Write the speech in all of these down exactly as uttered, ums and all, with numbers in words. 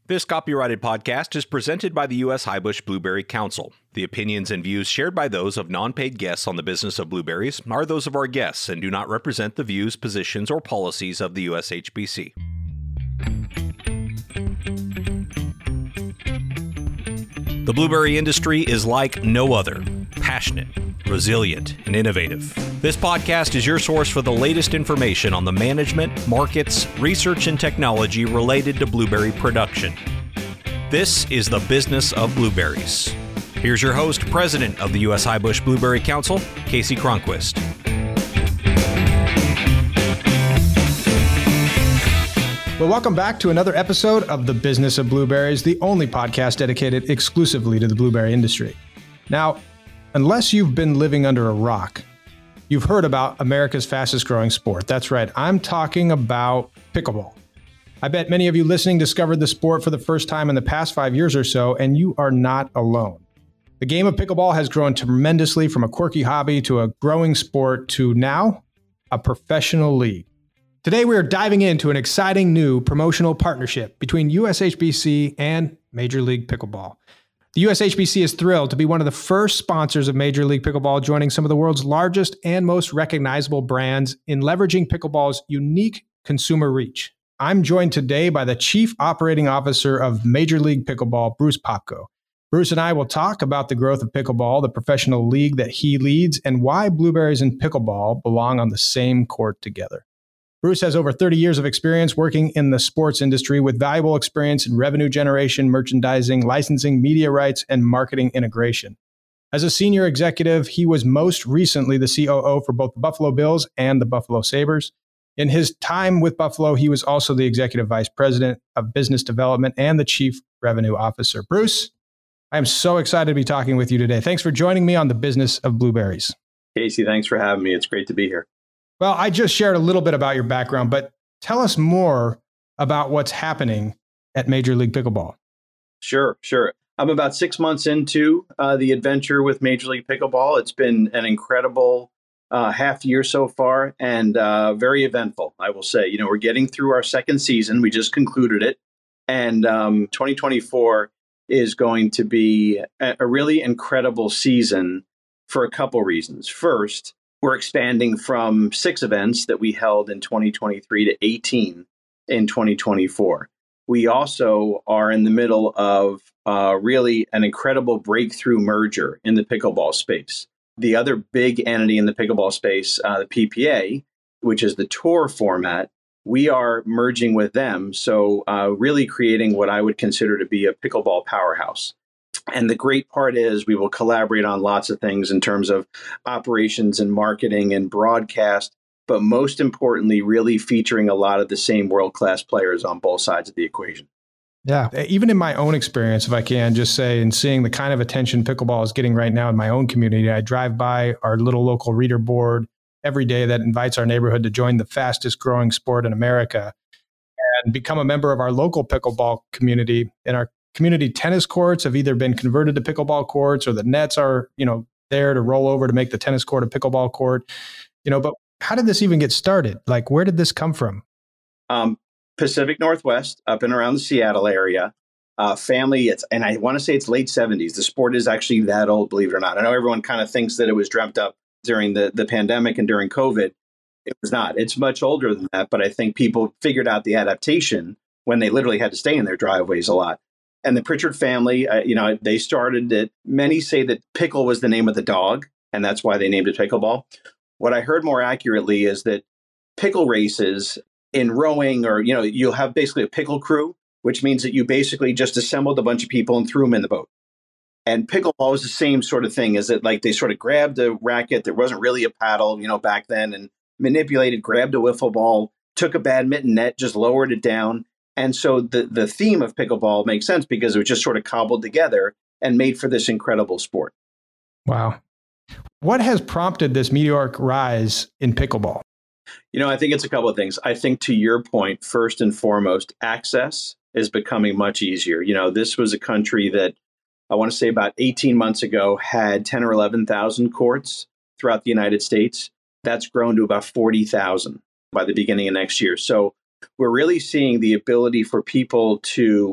This copyrighted podcast is presented by the U S Highbush Blueberry Council. The opinions and views shared by those of non-paid guests on the business of blueberries are those of our guests and do not represent the views, positions, or policies of the U S H B C. The blueberry industry is like no other. Passionate, resilient, and innovative. This podcast is your source for the latest information on the management, markets, research, and technology related to blueberry production. This is the business of blueberries. Here's your host, President of the U S Highbush Blueberry Council, Casey Cronquist. Well, welcome back to another episode of The Business of Blueberries, the only podcast dedicated exclusively to the blueberry industry. Now, unless you've been living under a rock, you've heard about America's fastest growing sport. That's right. I'm talking about pickleball. I bet many of you listening discovered the sport for the first time in the past five years or so, and you are not alone. The game of pickleball has grown tremendously from a quirky hobby to a growing sport to now a professional league. Today, we are diving into an exciting new promotional partnership between U S H B C and Major League Pickleball. The U S H B C is thrilled to be one of the first sponsors of Major League Pickleball, joining some of the world's largest and most recognizable brands in leveraging pickleball's unique consumer reach. I'm joined today by the Chief Operating Officer of Major League Pickleball, Bruce Popko. Bruce and I will talk about the growth of pickleball, the professional league that he leads, and why blueberries and pickleball belong on the same court together. Bruce has over thirty years of experience working in the sports industry with valuable experience in revenue generation, merchandising, licensing, media rights, and marketing integration. As a senior executive, he was most recently the C O O for both the Buffalo Bills and the Buffalo Sabres. In his time with Buffalo, he was also the Executive Vice President of Business Development and the Chief Revenue Officer. Bruce, I am so excited to be talking with you today. Thanks for joining me on The Business of Blueberries. Casey, thanks for having me. It's great to be here. Well, I just shared a little bit about your background, but tell us more about what's happening at Major League Pickleball. Sure, sure. I'm about six months into uh, the adventure with Major League Pickleball. It's been an incredible uh, half year so far and uh, very eventful, I will say. You know, we're getting through our second season. We just concluded it. And um, twenty twenty-four is going to be a, a really incredible season for a couple reasons. First, we're expanding from six events that we held in twenty twenty-three to eighteen in twenty twenty-four. We also are in the middle of uh, really an incredible breakthrough merger in the pickleball space. The other big entity in the pickleball space, uh, the P P A, which is the tour format, we are merging with them. So uh, really creating what I would consider to be a pickleball powerhouse. And the great part is we will collaborate on lots of things in terms of operations and marketing and broadcast, but most importantly, really featuring a lot of the same world-class players on both sides of the equation. Yeah, even in my own experience, if I can just say, and seeing the kind of attention pickleball is getting right now in my own community, I drive by our little local reader board every day that invites our neighborhood to join the fastest growing sport in America and become a member of our local pickleball community. In our community tennis courts have either been converted to pickleball courts or the nets are, you know, there to roll over to make the tennis court a pickleball court, you know, but how did this even get started? Like, where did this come from? Um, Pacific Northwest, up and around the Seattle area, uh, family, it's, and I want to say it's late seventies. The sport is actually that old, believe it or not. I know everyone kind of thinks that it was dreamt up during the, the pandemic and during COVID. It was not. It's much older than that, but I think people figured out the adaptation when they literally had to stay in their driveways a lot. And the Pritchard family, uh, you know, they started it. Many say that Pickle was the name of the dog, and that's why they named it pickleball. What I heard more accurately is that pickle races in rowing, or, you know, you'll have basically a pickle crew, which means that you basically just assembled a bunch of people and threw them in the boat. And pickleball was the same sort of thing. Is that like they sort of grabbed a racket, there wasn't really a paddle, you know, back then, and manipulated, grabbed a wiffle ball, took a badminton net, just lowered it down. And so the, the theme of pickleball makes sense because it was just sort of cobbled together and made for this incredible sport. Wow. What has prompted this meteoric rise in pickleball? You know, I think it's a couple of things. I think to your point, first and foremost, access is becoming much easier. You know, this was a country that I want to say about eighteen months ago had ten or eleven thousand courts throughout the United States. That's grown to about forty thousand by the beginning of next year. So we're really seeing the ability for people to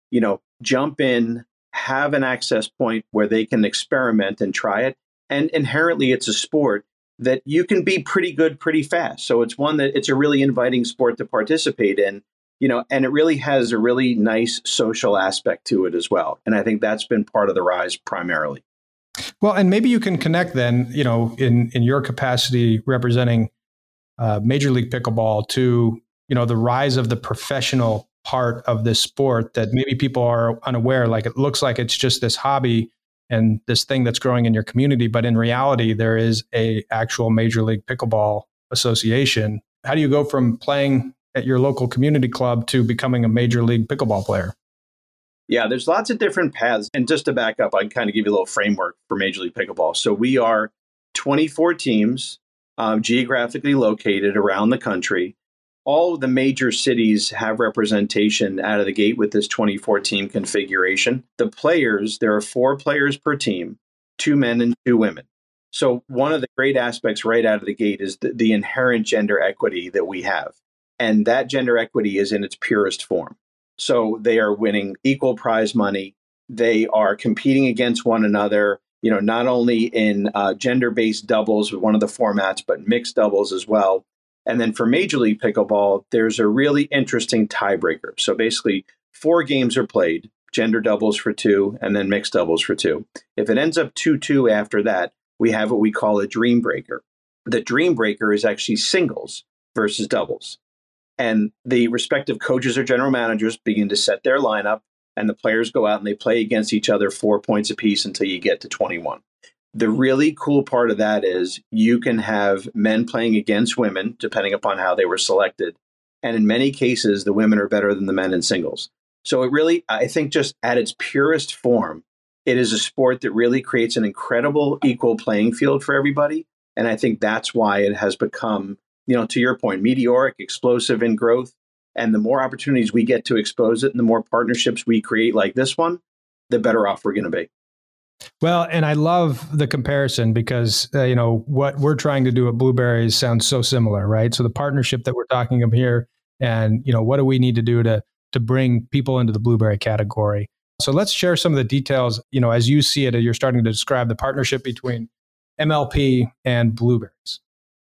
you know, jump in, have an access point where they can experiment and try it. And inherently, it's a sport that you can be pretty good pretty fast. So it's one that it's a really inviting sport to participate in, you know, and it really has a really nice social aspect to it as well. And I think that's been part of the rise primarily. Well, and maybe you can connect then, you know, in, in your capacity representing uh, Major League Pickleball to, you know, the rise of the professional part of this sport that maybe people are unaware. Like, it looks like it's just this hobby and this thing that's growing in your community, but in reality, there is a actual Major League Pickleball association. How do you go from playing at your local community club to becoming a Major League Pickleball player? Yeah, there's lots of different paths. And just to back up, I can kind of give you a little framework for Major League Pickleball. So we are twenty-four teams uh, geographically located around the country. All of the major cities have representation out of the gate with this twenty-four team configuration. The players, there are four players per team, two men and two women. So one of the great aspects right out of the gate is the, the inherent gender equity that we have. And that gender equity is in its purest form. So they are winning equal prize money. They are competing against one another, you know, not only in uh, gender-based doubles with one of the formats, but mixed doubles as well. And then for Major League Pickleball, there's a really interesting tiebreaker. So basically, four games are played, gender doubles for two, and then mixed doubles for two. If it ends up two two after that, we have what we call a dream breaker. The dream breaker is actually singles versus doubles. And the respective coaches or general managers begin to set their lineup, and the players go out and they play against each other four points apiece until you get to twenty-one. The really cool part of that is you can have men playing against women, depending upon how they were selected. And in many cases, the women are better than the men in singles. So it really, I think just at its purest form, it is a sport that really creates an incredible equal playing field for everybody. And I think that's why it has become, you know, to your point, meteoric, explosive in growth. And the more opportunities we get to expose it and the more partnerships we create like this one, the better off we're going to be. Well, and I love the comparison because, uh, you know, what we're trying to do at Blueberries sounds so similar, right? So the partnership that we're talking of here and, you know, what do we need to do to to bring people into the Blueberry category? So let's share some of the details, you know, as you see it, you're starting to describe the partnership between M L P and Blueberries.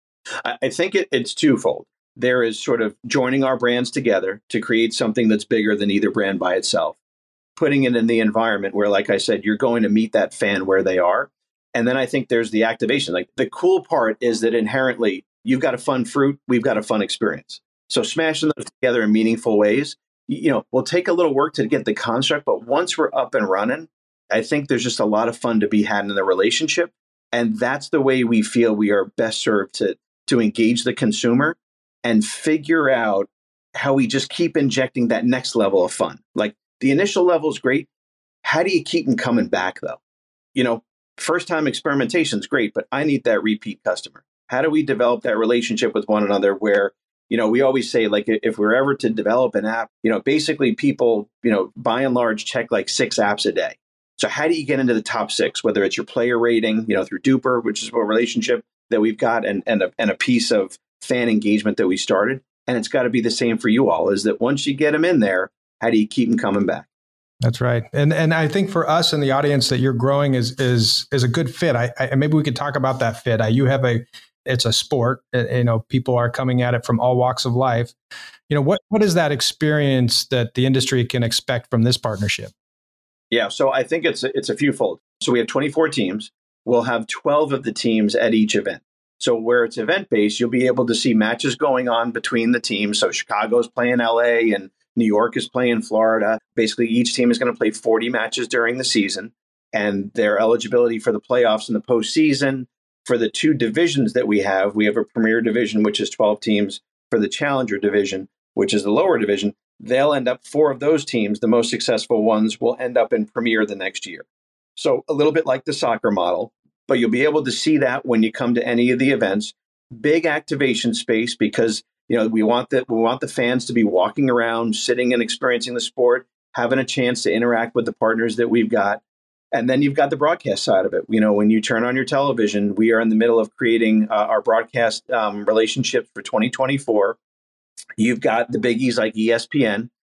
I think it, it's twofold. There is sort of joining our brands together to create something that's bigger than either brand by itself. Putting it in the environment where, like I said, you're going to meet that fan where they are. And then I think there's the activation. Like, the cool part is that inherently you've got a fun fruit, we've got a fun experience. So smashing those together in meaningful ways, you know, will take a little work to get the construct, but once we're up and running, I think there's just a lot of fun to be had in the relationship. And that's the way we feel we are best served to, to engage the consumer and figure out how we just keep injecting that next level of fun. Like, the initial level is great. How do you keep them coming back, though? You know, first time experimentation is great, but I need that repeat customer. How do we develop that relationship with one another where, you know, we always say, like, if we're ever to develop an app, you know, basically people, you know, by and large check like six apps a day. So how do you get into the top six, whether it's your player rating, you know, through Duper, which is a relationship that we've got, and, and, a, and a piece of fan engagement that we started. And it's got to be the same for you all, is that once you get them in there, how do you keep them coming back? That's right. And and I think for us in the audience that you're growing is is is a good fit. I, I maybe we could talk about that fit. I, you have a, it's a sport, you know, people are coming at it from all walks of life. You know, what what is that experience that the industry can expect from this partnership? Yeah, so I think it's it's a fewfold. So we have twenty-four teams. We'll have twelve of the teams at each event. So where it's event-based, you'll be able to see matches going on between the teams. So Chicago's playing L A and New York is playing Florida. Basically, each team is going to play forty matches during the season, and their eligibility for the playoffs in the postseason. For the two divisions that we have, we have a Premier Division, which is twelve teams. For the Challenger Division, which is the lower division, they'll end up, four of those teams, the most successful ones, will end up in Premier the next year. So a little bit like the soccer model, but you'll be able to see that when you come to any of the events. Big activation space because, you know, we want the, we want the fans to be walking around, sitting and experiencing the sport, having a chance to interact with the partners that we've got. And then you've got the broadcast side of it. You know, when you turn on your television, we are in the middle of creating uh, our broadcast um, relationships for twenty twenty-four. You've got the biggies like E S P N.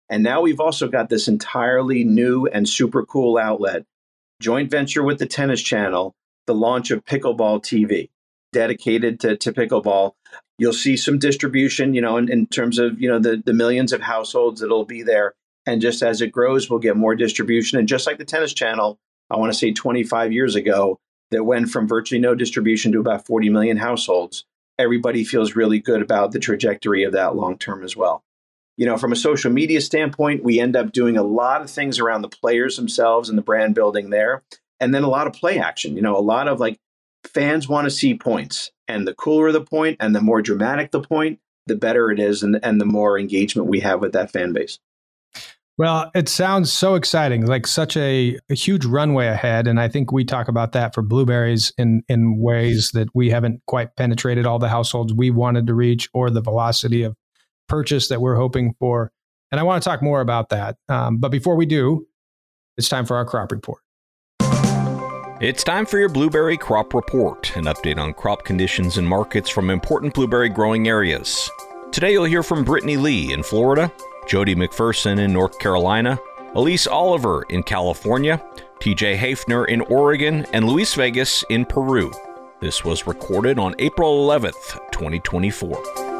And now we've also got this entirely new and super cool outlet, joint venture with the Tennis Channel, the launch of Pickleball T V, dedicated to, to pickleball. You'll see some distribution, you know, in, in terms of, you know, the, the millions of households that'll be there. And just as it grows, we'll get more distribution. And just like the Tennis Channel, I want to say twenty-five years ago, that went from virtually no distribution to about forty million households. Everybody feels really good about the trajectory of that long term as well. You know, from a social media standpoint, we end up doing a lot of things around the players themselves and the brand building there. And then a lot of play action, you know, a lot of like fans want to see points, and the cooler the point and the more dramatic the point, the better it is. And, and the more engagement we have with that fan base. Well, it sounds so exciting, like such a, a huge runway ahead. And I think we talk about that for blueberries in, in ways that we haven't quite penetrated all the households we wanted to reach, or the velocity of purchase that we're hoping for. And I want to talk more about that. Um, but before we do, it's time for our crop report. It's time for your Blueberry Crop Report, an update on crop conditions and markets from important blueberry growing areas. Today you'll hear from Brittany Lee in Florida, Jody McPherson in North Carolina, Elise Oliver in California, T J Hafner in Oregon, and Luis Vegas in Peru. This was recorded on April eleventh, twenty twenty-four.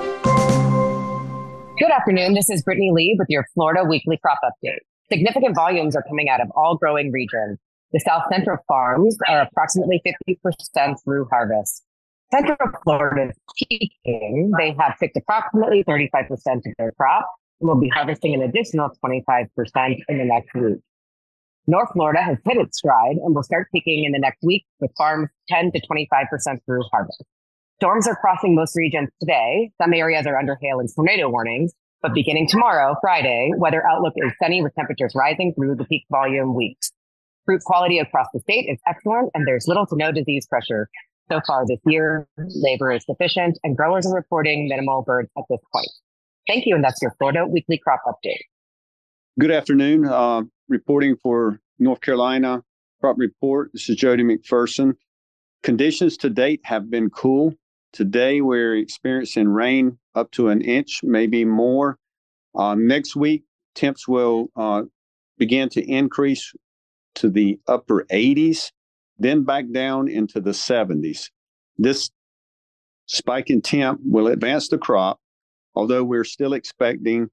Good afternoon. This is Brittany Lee with your Florida Weekly Crop Update. Significant volumes are coming out of all growing regions. The South Central farms are approximately fifty percent through harvest. Central Florida is peaking. They have picked approximately thirty-five percent of their crop and will be harvesting an additional twenty-five percent in the next week. North Florida has hit its stride and will start peaking in the next week, with farms ten to twenty-five percent through harvest. Storms are crossing most regions today. Some areas are under hail and tornado warnings, but beginning tomorrow, Friday, weather outlook is sunny with temperatures rising through the peak volume weeks. Fruit quality across the state is excellent, and there's little to no disease pressure. So far this year, labor is sufficient, and growers are reporting minimal birds at this point. Thank you, and that's your Florida Weekly Crop Update. Good afternoon. Uh, reporting for North Carolina Crop Report. This is Jody McPherson. Conditions to date have been cool. Today, we're experiencing rain up to an inch, maybe more. Uh, next week, temps will uh, begin to increase to the upper eighties, then back down into the seventies. This spike in temp will advance the crop, although we're still expecting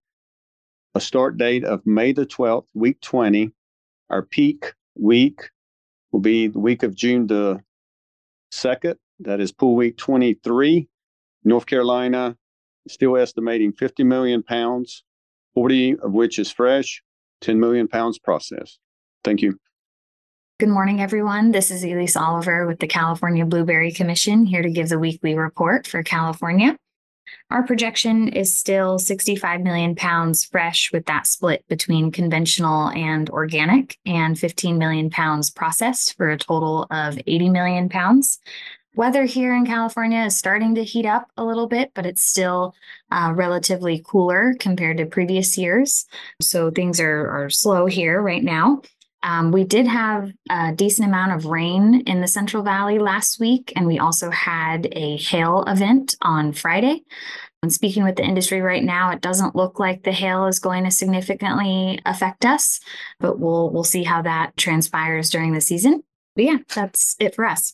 a start date of May the twelfth, week twenty. Our peak week will be the week of June the second. That is pool week twenty-three. North Carolina is still estimating fifty million pounds, forty of which is fresh, ten million pounds processed. Thank you. Good morning, everyone. This is Elise Oliver with the California Blueberry Commission, here to give the weekly report for California. Our projection is still sixty-five million pounds fresh, with that split between conventional and organic, and fifteen million pounds processed, for a total of eighty million pounds. Weather here in California is starting to heat up a little bit, but it's still uh, relatively cooler compared to previous years. So things are, are slow here right now. Um, we did have a decent amount of rain in the Central Valley last week, and we also had a hail event on Friday. When speaking with the industry right now, it doesn't look like the hail is going to significantly affect us, but we'll we'll see how that transpires during the season. But yeah, that's it for us.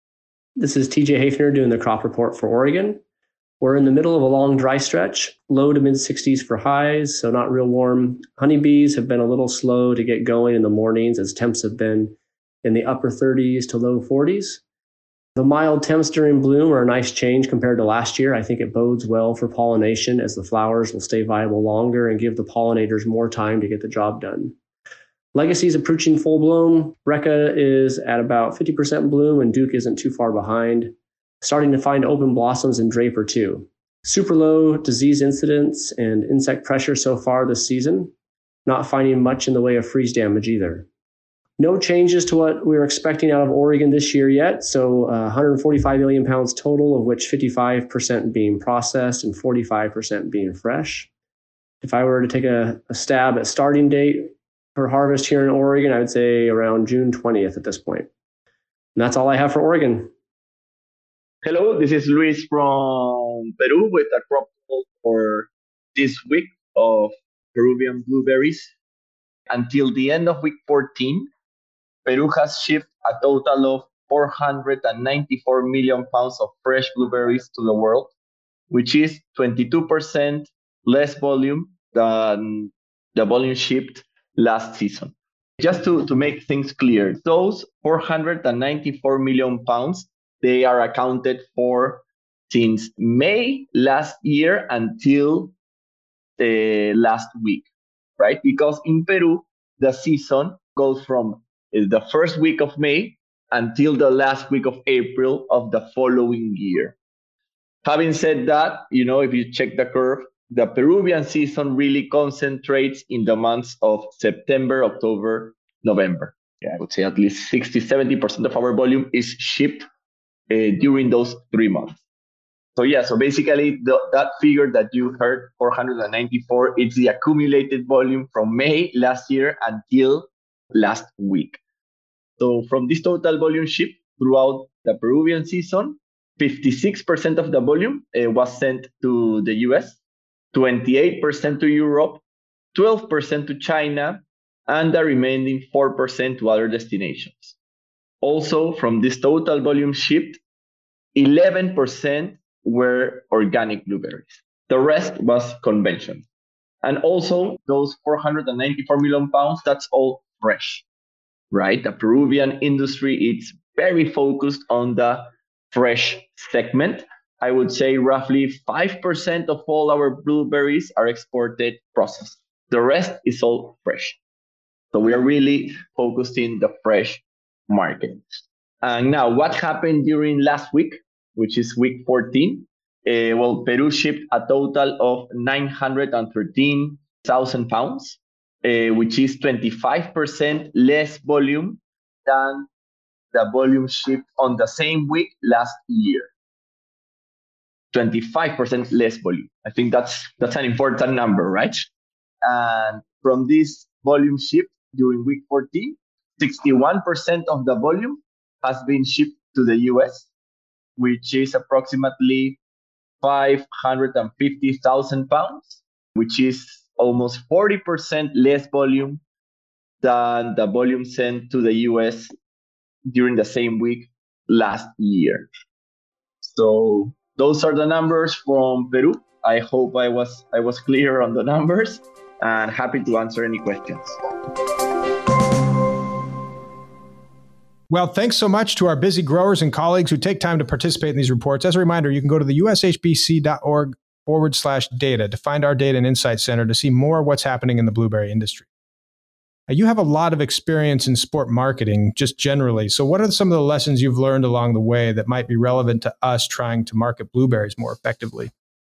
This is T J Hafner doing the crop report for Oregon. We're in the middle of a long dry stretch, low to mid sixties for highs, so not real warm. Honeybees have been a little slow to get going in the mornings, as temps have been in the upper thirties to low forties. The mild temps during bloom are a nice change compared to last year. I think it bodes well for pollination, as the flowers will stay viable longer and give the pollinators more time to get the job done. Legacy is approaching full bloom. Brecca is at about fifty percent bloom, and Duke isn't too far behind. Starting to find open blossoms in Draper too. Super low disease incidence and insect pressure so far this season. Not finding much in the way of freeze damage either. No changes to what we were expecting out of Oregon this year yet. So uh, one hundred forty-five million pounds total, of which fifty-five percent being processed and forty-five percent being fresh. If I were to take a, a stab at starting date for harvest here in Oregon, I would say around June twentieth at this point. And that's all I have for Oregon. Hello, this is Luis from Peru with a crop report for this week of Peruvian blueberries. Until the end of week fourteen, Peru has shipped a total of four hundred ninety-four million pounds of fresh blueberries to the world, which is twenty-two percent less volume than the volume shipped last season. Just to, to make things clear, those four hundred ninety-four million pounds, they are accounted for since May last year until the last week, right? Because in Peru, the season goes from the first week of May until the last week of April of the following year. Having said that, you know, if you check the curve, the Peruvian season really concentrates in the months of September, October, November. Yeah, I would say at least sixty, seventy percent of our volume is shipped uh, during those three months. So yeah, so basically the, that figure that you heard, four hundred ninety-four, it's the accumulated volume from May last year until last week. So from this total volume shipped throughout the Peruvian season, fifty-six percent of the volume uh, was sent to the U S, twenty-eight percent to Europe, twelve percent to China, and the remaining four percent to other destinations. Also, from this total volume shipped, eleven percent were organic blueberries. The rest was conventional. And also, those four hundred ninety-four million pounds, that's all fresh, right? The Peruvian industry, it's very focused on the fresh segment. I would say roughly five percent of all our blueberries are exported processed. The rest is all fresh. So we are really focused in the fresh market. And now, what happened during last week, which is week fourteen? Uh, well, Peru shipped a total of nine hundred thirteen thousand pounds, uh, which is twenty-five percent less volume than the volume shipped on the same week last year. twenty-five percent less volume. I think that's that's an important number, right? And from this volume shipped during week fourteen, sixty-one percent of the volume has been shipped to the U S, which is approximately five hundred fifty thousand pounds, which is almost forty percent less volume than the volume sent to the U S during the same week last year. So those are the numbers from Peru. I hope I was I was clear on the numbers, and happy to answer any questions. Well, thanks so much to our busy growers and colleagues who take time to participate in these reports. As a reminder, you can go to the ushbc.org forward slash data to find our data and insight center to see more of what's happening in the blueberry industry. Now, you have a lot of experience in sport marketing, just generally. So what are some of the lessons you've learned along the way that might be relevant to us trying to market blueberries more effectively?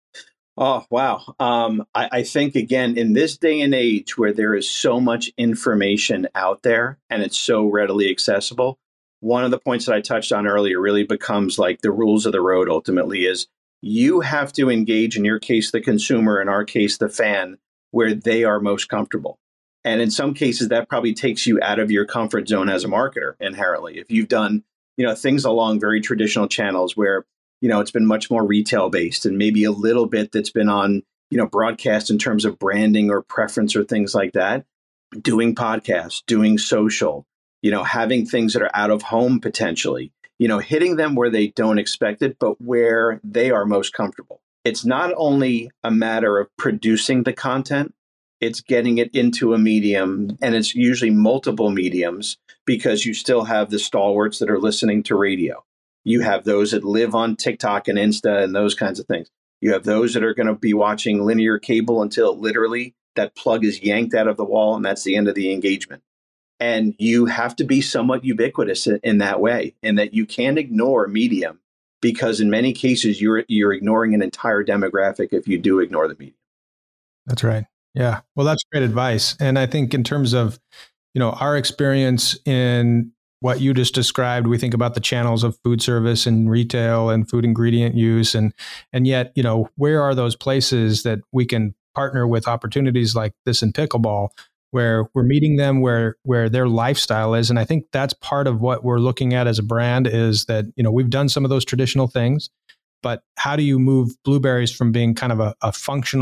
Oh, wow. Um, I, I think, again, in this day and age where there is so much information out there and it's so readily accessible, one of the points that I touched on earlier really becomes like the rules of the road ultimately is you have to engage, in your case, the consumer, in our case, the fan, where they are most comfortable. And in some cases, that probably takes you out of your comfort zone as a marketer inherently. If you've done, you know, things along very traditional channels where, you know, it's been much more retail based and maybe a little bit that's been on, you know, broadcast in terms of branding or preference or things like that, doing podcasts, doing social, you know, having things that are out of home potentially, you know, hitting them where they don't expect it, but where they are most comfortable. It's not only a matter of producing the content, it's getting it into a medium, and it's usually multiple mediums because you still have the stalwarts that are listening to radio. You have those that live on TikTok and Insta and those kinds of things. You have those that are going to be watching linear cable until literally that plug is yanked out of the wall and that's the end of the engagement. And you have to be somewhat ubiquitous in that way, and that you can't ignore medium because in many cases you're you're ignoring an entire demographic if you do ignore the medium. That's right. Yeah. Well, that's great advice. And I think in terms of, you know, our experience in what you just described, we think about the channels of food service and retail and food ingredient use. And, and yet, you know, where are those places that we can partner with opportunities like this in pickleball, where we're meeting them where, where their lifestyle is. And I think that's part of what we're looking at as a brand is that, you know, we've done some of those traditional things, but how do you move blueberries from being kind of a, a functional,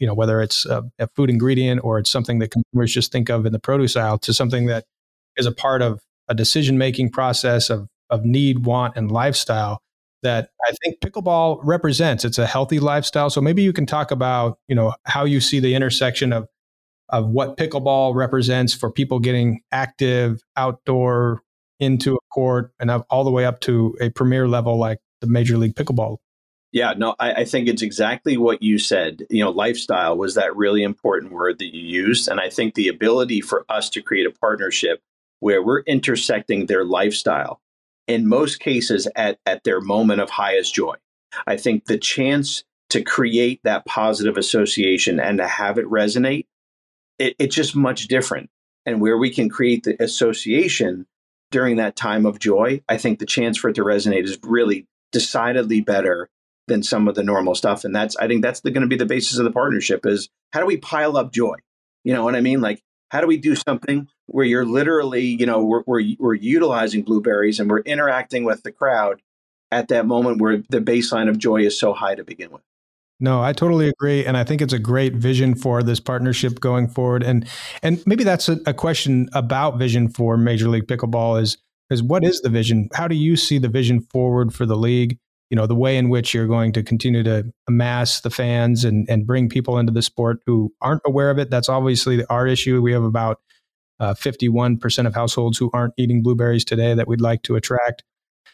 you know, whether it's a, a food ingredient or it's something that consumers just think of in the produce aisle, to something that is a part of a decision-making process of of need, want, and lifestyle that I think pickleball represents. It's a healthy lifestyle. So maybe you can talk about, you know, how you see the intersection of of what pickleball represents for people getting active, outdoor, into a court, and all the way up to a premier level like the Major League Pickleball. Yeah, no, I, I think it's exactly what you said. You know, lifestyle was that really important word that you used. And I think the ability for us to create a partnership where we're intersecting their lifestyle, in most cases at, at their moment of highest joy. I think the chance to create that positive association and to have it resonate, it, it's just much different. And where we can create the association during that time of joy, I think the chance for it to resonate is really decidedly better than some of the normal stuff. And that's, I think that's going to be the basis of the partnership is how do we pile up joy? You know what I mean? Like, how do we do something where you're literally, you know, we're, we're, we're utilizing blueberries and we're interacting with the crowd at that moment where the baseline of joy is so high to begin with. No, I totally agree. And I think it's a great vision for this partnership going forward. And and maybe that's a, a question about vision for Major League Pickleball is, is what is the vision? How do you see the vision forward for the league? You know, the way in which you're going to continue to amass the fans and, and bring people into the sport who aren't aware of it. That's obviously our issue. We have about uh, fifty-one percent of households who aren't eating blueberries today that we'd like to attract.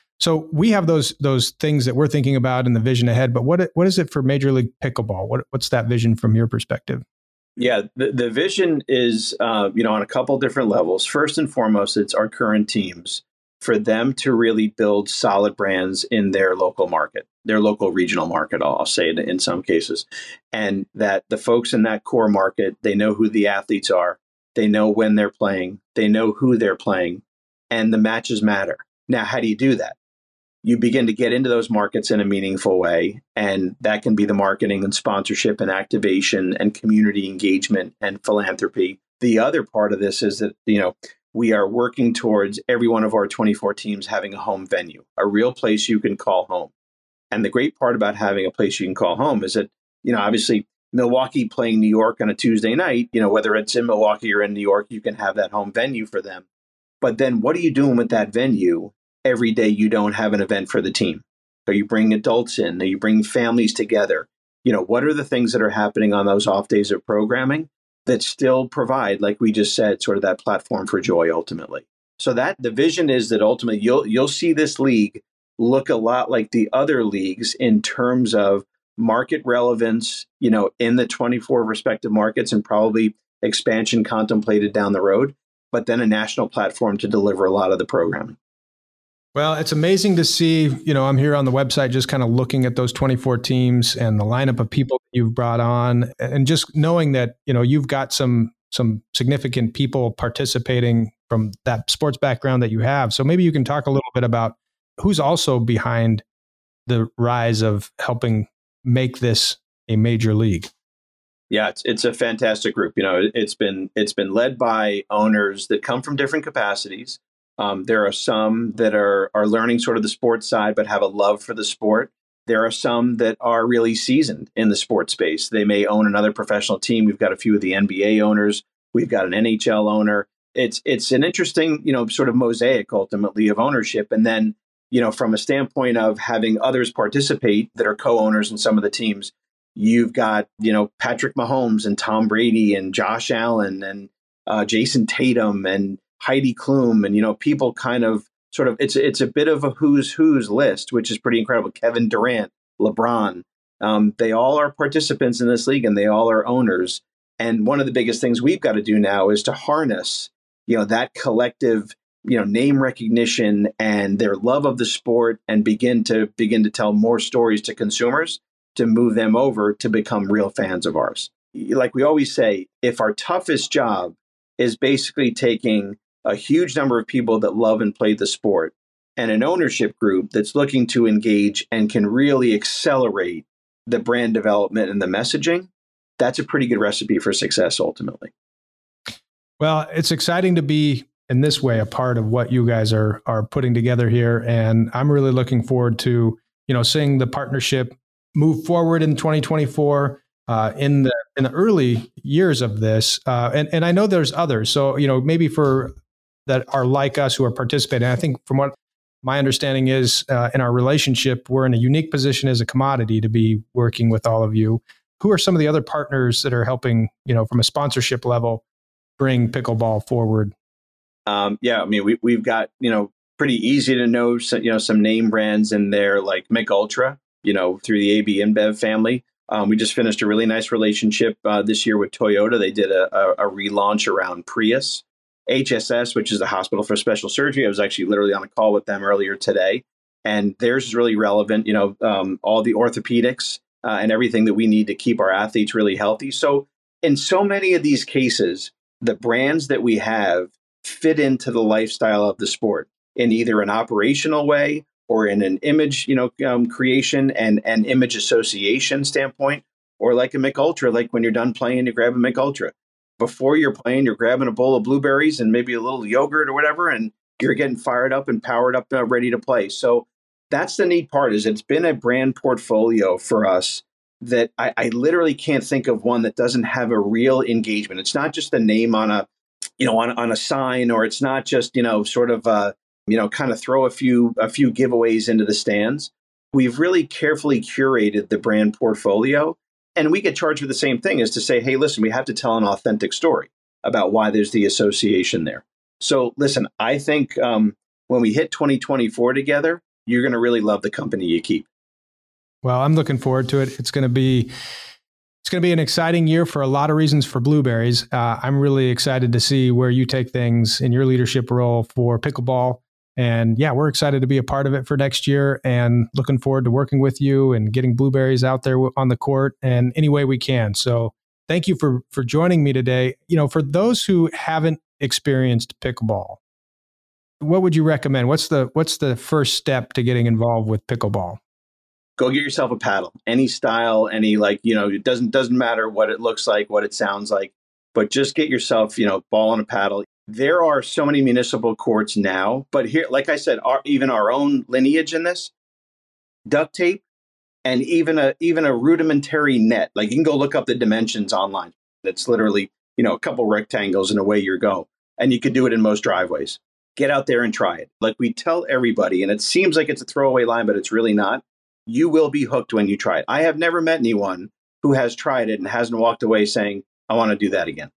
So we have those those things that we're thinking about in the vision ahead. But what what is it for Major League Pickleball? What what's that vision from your perspective? Yeah, the, the vision is, uh, you know, on a couple different levels. First and foremost, it's our current teams, for them to really build solid brands in their local market, their local regional market, I'll say it in some cases. And that the folks in that core market, they know who the athletes are. They know when they're playing. They know who they're playing. And the matches matter. Now, how do you do that? You begin to get into those markets in a meaningful way. And that can be the marketing and sponsorship and activation and community engagement and philanthropy. The other part of this is that, you know, we are working towards every one of our twenty-four teams having a home venue, a real place you can call home. And the great part about having a place you can call home is that, you know, obviously Milwaukee playing New York on a Tuesday night, you know, whether it's in Milwaukee or in New York, you can have that home venue for them. But then what are you doing with that venue every day you don't have an event for the team? Are you bringing adults in? Are you bringing families together? You know, what are the things that are happening on those off days of programming that still provide, like we just said, sort of that platform for joy ultimately? So that the vision is that ultimately you'll you'll see this league look a lot like the other leagues in terms of market relevance, you know, in the twenty-four respective markets and probably expansion contemplated down the road, but then a national platform to deliver a lot of the programming. Well, it's amazing to see, you know, I'm here on the website just kind of looking at those twenty-four teams and the lineup of people that you've brought on, and just knowing that, you know, you've got some some significant people participating from that sports background that you have. So maybe you can talk a little bit about who's also behind the rise of helping make this a major league. Yeah, it's it's a fantastic group. You know, it's been it's been led by owners that come from different capacities. Um, there are some that are are learning sort of the sports side, but have a love for the sport. There are some that are really seasoned in the sports space. They may own another professional team. We've got a few of the N B A owners. We've got an N H L owner. It's it's an interesting, you know, sort of mosaic ultimately of ownership. And then, you know, from a standpoint of having others participate that are co-owners in some of the teams, you've got, you know, Patrick Mahomes and Tom Brady and Josh Allen and uh, Jason Tatum and Heidi Klum, and, you know, people kind of sort of, it's it's a bit of a who's who's list, which is pretty incredible. Kevin Durant, LeBron, um, they all are participants in this league and they all are owners. And one of the biggest things we've got to do now is to harness, you know, that collective, you know, name recognition and their love of the sport and begin to begin to tell more stories to consumers to move them over to become real fans of ours. Like we always say, if our toughest job is basically taking a huge number of people that love and play the sport and an ownership group that's looking to engage and can really accelerate the brand development and the messaging, that's a pretty good recipe for success ultimately. Well, it's exciting to be in this way a part of what you guys are are putting together here, and I'm really looking forward to, you know, seeing the partnership move forward in twenty twenty-four. uh, in the in the early years of this, uh, and and I know there's others. So you know, maybe for that are like us who are participating. I think from what my understanding is, uh, in our relationship, we're in a unique position as a commodity to be working with all of you. Who are some of the other partners that are helping, you know, from a sponsorship level, bring pickleball forward? Um, yeah, I mean, we, we've got, you know, pretty easy to know, you know, some name brands in there like Mich Ultra, you know, through the A B InBev family. Um, we just finished a really nice relationship uh, this year with Toyota. They did a, a, a relaunch around Prius. H S S, which is the Hospital for Special Surgery. I was actually literally on a call with them earlier today, and theirs is really relevant. You know, um, all the orthopedics uh, and everything that we need to keep our athletes really healthy. So in so many of these cases, the brands that we have fit into the lifestyle of the sport in either an operational way or in an image, you know, um, creation and, and image association standpoint, or like a Mich Ultra, like when you're done playing, you grab a Mich Ultra. Before you're playing, you're grabbing a bowl of blueberries and maybe a little yogurt or whatever, and you're getting fired up and powered up, uh, ready to play. So that's the neat part, is it's been a brand portfolio for us that I, I literally can't think of one that doesn't have a real engagement. It's not just a name on a, you know, on, on a sign, or it's not just, you know, sort of, uh, you know, kind of throw a few a few giveaways into the stands. We've really carefully curated the brand portfolio. And we get charged with the same thing, is to say, hey, listen, we have to tell an authentic story about why there's the association there. So listen, I think um, when we hit twenty twenty-four together, you're going to really love the company you keep. Well, I'm looking forward to it. It's going to be it's going to be an exciting year for a lot of reasons for Blueberries. Uh, I'm really excited to see where you take things in your leadership role for pickleball. And yeah, we're excited to be a part of it for next year, and looking forward to working with you and getting Blueberries out there on the court and any way we can. So thank you for, for joining me today. You know, for those who haven't experienced pickleball, what would you recommend? What's the, what's the first step to getting involved with pickleball? Go get yourself a paddle, any style, any, like, you know, it doesn't, doesn't matter what it looks like, what it sounds like, but just get yourself, you know, ball and a paddle. There are so many municipal courts now, but here, like I said, our, even our own lineage in this, duct tape, and even a even a rudimentary net. Like, you can go look up the dimensions online. It's literally, you know, a couple rectangles and away you go. And you could do it in most driveways. Get out there and try it. Like we tell everybody, and it seems like it's a throwaway line, but it's really not. You will be hooked when you try it. I have never met anyone who has tried it and hasn't walked away saying, I want to do that again.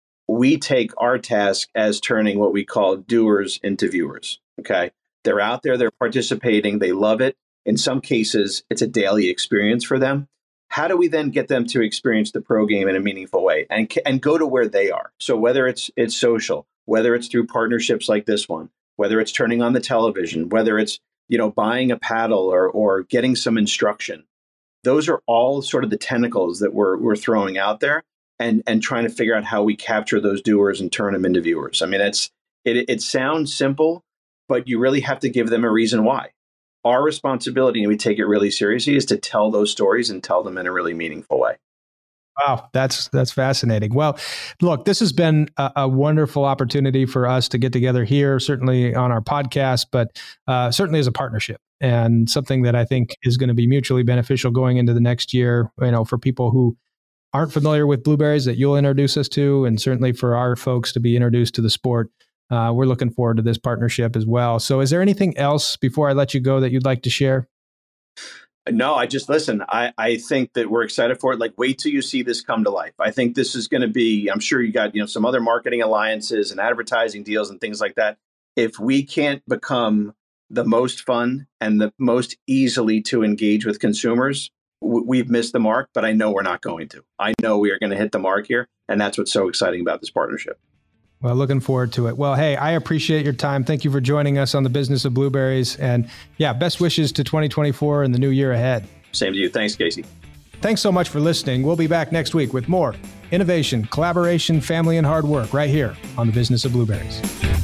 We take our task as turning what we call doers into viewers. Okay. They're out there, they're participating, they love it. In some cases, it's a daily experience for them. How do we then get them to experience the pro game in a meaningful way and, and go to where they are? So whether it's it's social, whether it's through partnerships like this one, whether it's turning on the television, whether it's, you know, buying a paddle or or getting some instruction, those are all sort of the tentacles that we're we're throwing out there. And and trying to figure out how we capture those doers and turn them into viewers. I mean, it's it it sounds simple, but you really have to give them a reason why. Our responsibility, and we take it really seriously, is to tell those stories and tell them in a really meaningful way. Wow, that's that's fascinating. Well, look, this has been a, a wonderful opportunity for us to get together here, certainly on our podcast, but uh, certainly as a partnership, and something that I think is going to be mutually beneficial going into the next year. You know, for people who aren't familiar with Blueberries, that you'll introduce us to, and certainly for our folks to be introduced to the sport. Uh, we're looking forward to this partnership as well. So is there anything else before I let you go that you'd like to share? No, I just listen. I, I think that we're excited for it. Like, wait till you see this come to life. I think this is going to be, I'm sure you got, you know, some other marketing alliances and advertising deals and things like that. If we can't become the most fun and the most easily to engage with consumers, we've missed the mark, but I know we're not going to. I know we are going to hit the mark here. And that's what's so exciting about this partnership. Well, looking forward to it. Well, hey, I appreciate your time. Thank you for joining us on the Business of Blueberries. And yeah, best wishes to twenty twenty-four and the new year ahead. Same to you. Thanks, Casey. Thanks so much for listening. We'll be back next week with more innovation, collaboration, family, and hard work right here on the Business of Blueberries.